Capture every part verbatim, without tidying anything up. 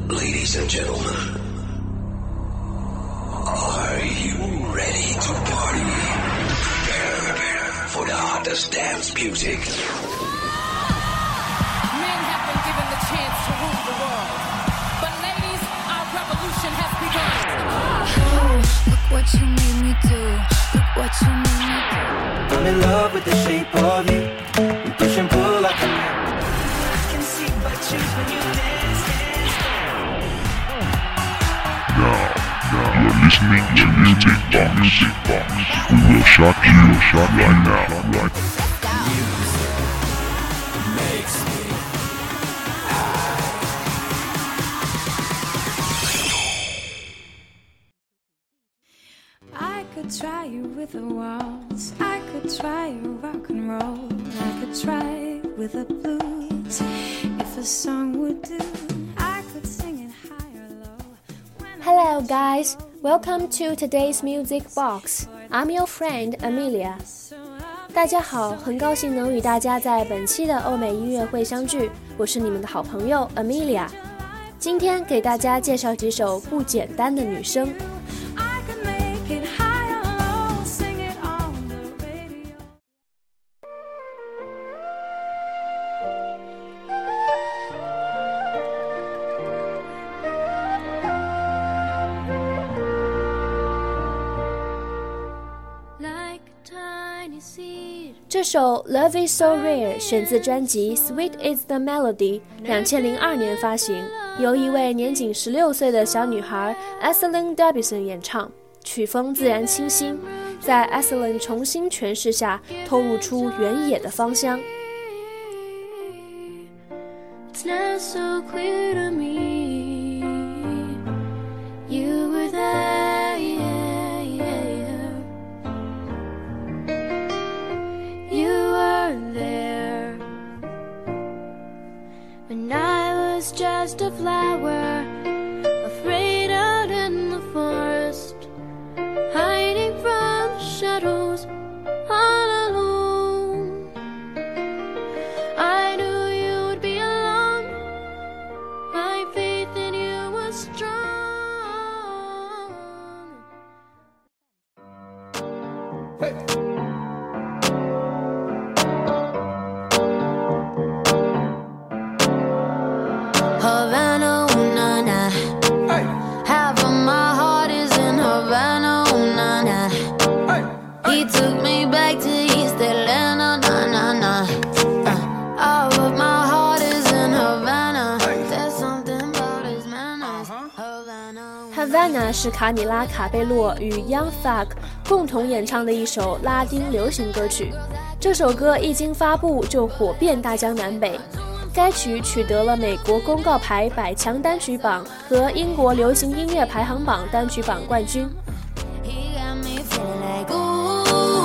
Ladies and gentlemen, are you ready to party? Prepare for the hottest dance music. Men have been given the chance to rule the world. But ladies, our revolution has begun. Oh, look what you made me do. Look what you made me do. I'm in love with the shape of you. We push and pull like a man. I can see by change when you dance, dance. Now, now you're listening to Music Box. Music Box. We will shock you, shock right now. Right. Music makes me high. I could try you with a waltz. I could try you rock and roll. I could try with a blues. If a song would do, I could sing it high or low. Hello guys, welcome to today's Music Box. I'm your friend Amelia. 大家好，很高兴能与大家在本期的欧美音乐会相聚，我是你们的好朋友 Amelia。今天给大家介绍几首不简单的女声。这首 Love Is So Rare 选自专辑 Sweet Is The Melody 二零零二年发行，由一位年仅十六岁的小女孩 Aislinn Davidson 演唱，曲风自然清新，在 Aislinn 重新诠释下透露出原野的芳香。 It's not so clear to me You were there, yeah, yeah, yeah. You were there When I was just a flower Afraid out in the forest Hiding from the shadows All alone I knew you would be alone My faith in you was strong Hey. Havana, ooh, na, na. Hey. Half of my heart is in Havana, ooh, na, na. Hey. He took me back to East Atlanta, na, na, na. Uh, all of my heart is in Havana. There's something about his manners. Havana, Havana 是卡米拉·卡贝洛与 Young Thug 共同演唱的一首拉丁流行歌曲。这首歌一经发布就火遍大江南北。该曲取得了美国公告牌百强单曲榜和英国流行音乐排行榜单曲榜冠军。 he got me feeling like ooh,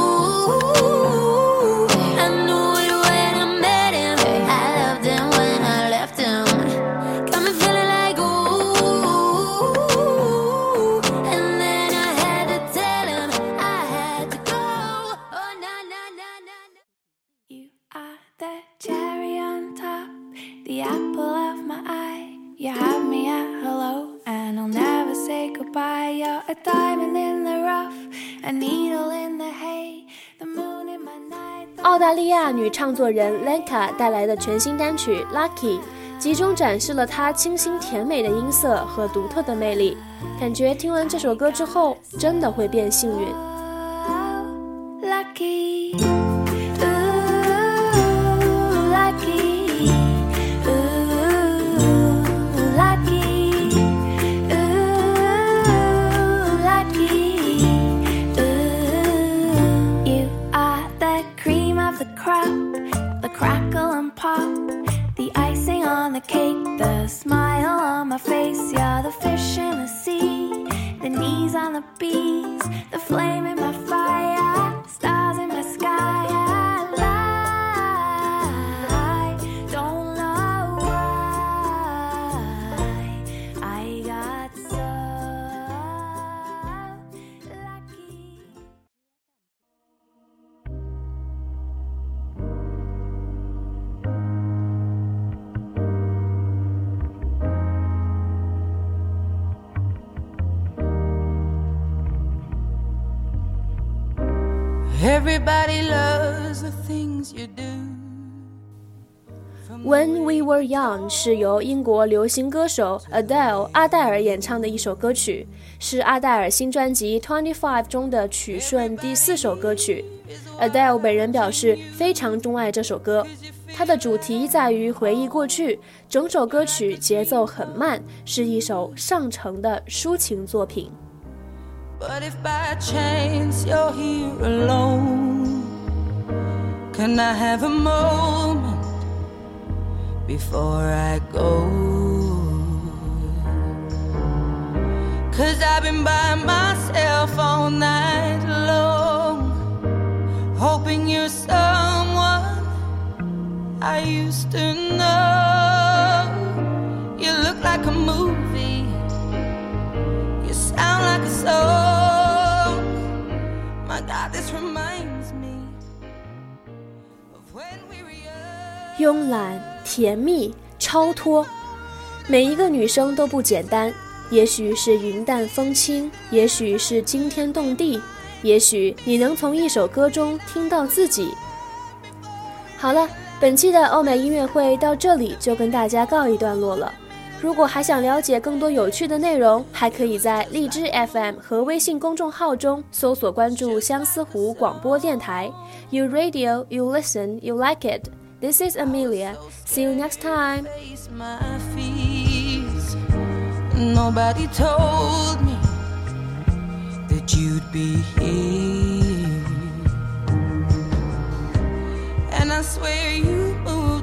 I knew it when I met him. I loved him when I left him. Got me feeling like ooh, and then I had to tell him I had to go. Oh na na na na na. You are the cherry on top, the apple of my eye. You have me at hello, and I'll never say goodbye. You're a diamond in the rough, a needle in the hay, the moon in my night. 澳大利亚女唱作人 Lenka 带来的全新单曲 Lucky 集中展示了她清新甜美的音色和独特的魅力，感觉听完这首歌之后真的会变幸运。 Lucky, ooh, lucky, ooh, lucky, ooh, lucky, ooh. You are the cream of the crop, the crackle and pop, the icing on the cake, the smile on my face. You're the fish in the sea, the knees on the bees, the flame in my fire, stars in my sky. I don't know why I got so lucky. Everybody loves the things you do. When We Were Young 是由英国流行歌手 Adele 阿黛尔演唱的一首歌曲，是阿黛尔新专辑twenty-five中的曲顺第四首歌曲。Adele 本人表示非常钟爱这首歌，它的主题在于回忆过去，整首歌曲节奏很慢，是一首上乘的抒情作品。 But if by chance you're here alone, can I have a moment before I go? 'Cause I've been by myself all night long, hoping you're someone I used to know. You look like a movie, you sound like a song. My God, this reminds me of when we were young. 慵懒、甜蜜、超脱，每一个女生都不简单，也许是云淡风轻，也许是惊天动地，也许你能从一首歌中听到自己。好了，本期的欧美音乐会到这里就跟大家告一段落了。如果还想了解更多有趣的内容，还可以在荔枝 F M 和微信公众号中搜索关注相思湖广播电台。You radio, you listen, you like it. This is Amelia. See you next time. Face my fears. Nobody told me that you'd be here. And I swear you moved